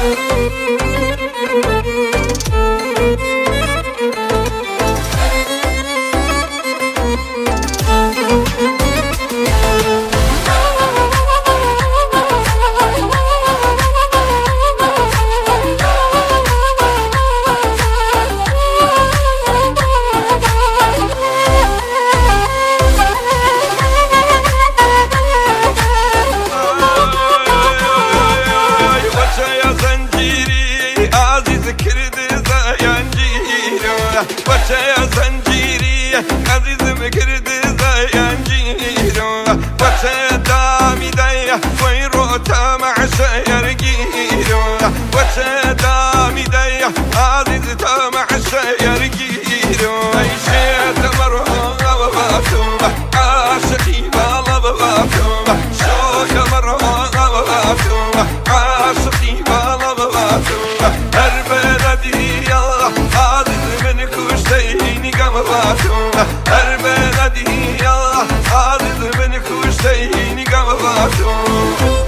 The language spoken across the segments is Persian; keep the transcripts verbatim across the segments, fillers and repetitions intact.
بچه زنجیری عزیزم کرده زنجیرو بچه دامیده وی رو تمع شیرگیرو بچه دامیده عزیز تمع شیرگیرو ای شیط مرحبا باتوبه عاشقی بالا باتوبه شوق مرحبا باتوبه عاشقی بالا باتوبه هر بلدی یالله کشتینی گم باتوبه هر بلدی یا عزیز من کشتینی گم باتوبه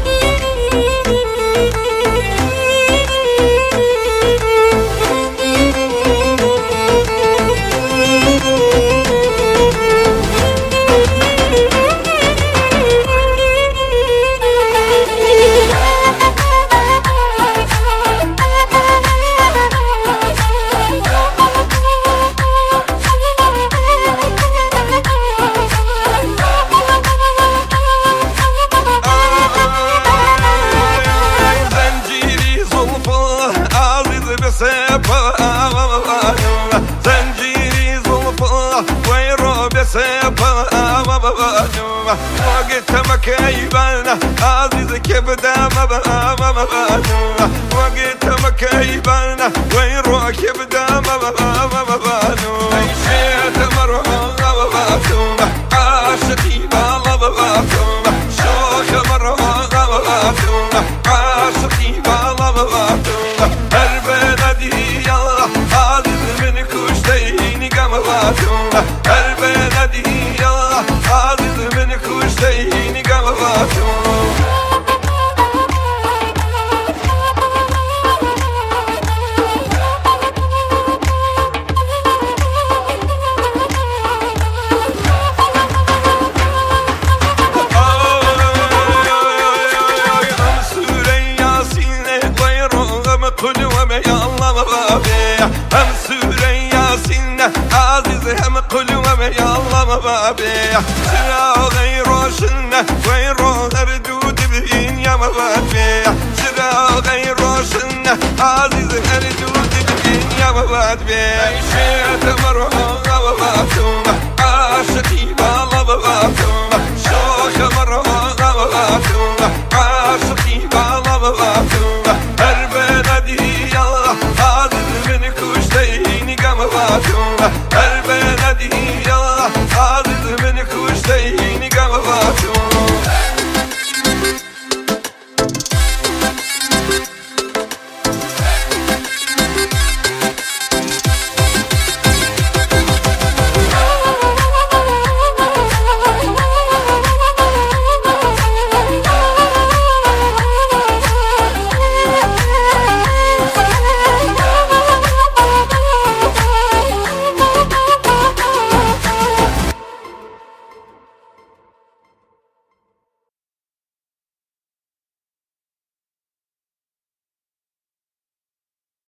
زنجیری زلفا ویرو بسپا وقت مکیبانا عزیز کبدا مبانا وقت مکیبانا ویرو کبدا مبانا ای شیط مرحبا عاشقی بالا باتوبه شوق مرحبا عاشقی بالا باتوبه هر بلدی یالله عزیز من کشتینی گم باتوبه هر بلدی یالله عزیز من کشتینی گم باتوبه هم سوره یاسین عزیز هم قلوم یا الله مبابی چراغی روشن وی رو هر دود بین یا مبابی چراغی روشن عزیز هر دود بین یا مبابی ای شیط مرحبا باتوبه عاشقی بالا باتوبه شوق مرحبا باتوبه عاشقی بالا باتوبه